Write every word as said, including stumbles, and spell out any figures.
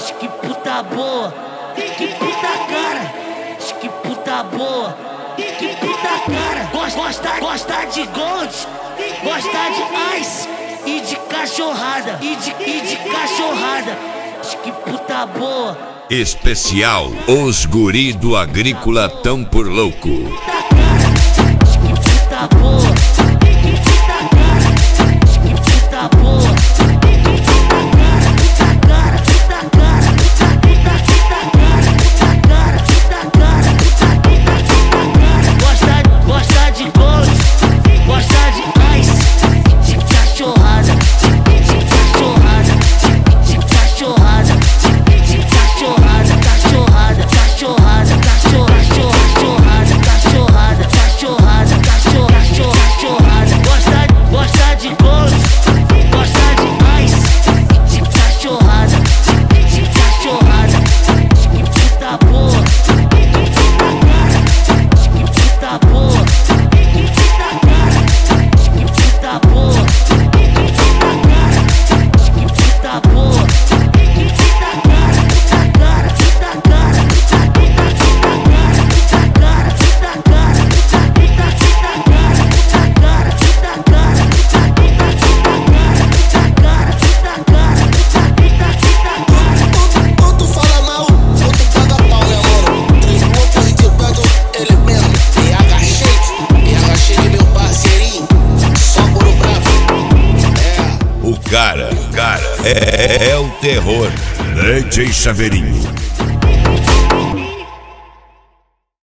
Que puta boa, que puta cara. Que puta boa, que puta cara. Gosta, gosta, gosta de gold, gosta de ice e de cachorrada, e de, e de cachorrada. Que puta boa. Especial Os Guri do Agrícola Tão por Louco. Que puta boa, que puta cara. Que puta boa, que puta cara. Puta cara, puta cara, puta, puta, puta cara. Puta cara, puta cara, puta, puta, puta cara. Gosta, gosta de gold, gosta de ice, de cachorrada, de cachorrada, de cachorrada, de cachorrada, cachorrada, cachorrada, cachorrada, cachorrada, cachorrada, cachorrada, cachorrada. Gosta, gosta de gold, gosta de ice, de cachorrada, de cachorrada. Que puta boa, que puta cara. Que puta boa, que puta cara. Que puta boa, que puta cara. Que puta boa, que puta cara. Puta cara, puta cara, puta, puta, puta cara. Puta cara, puta cara, puta, puta, puta cara. Puta cara, puta cara, puta, puta, puta cara. Puta cara, puta cara, puta, puta, puta cara. Ou tu fala mal, ou tu paga pau, né, mano? Três pontos editando ele mesmo. P H Shake, P H Shake, meu parceirinho. Só por o bravo. É. O cara, o cara é, é o terror. D J Chaveirinho.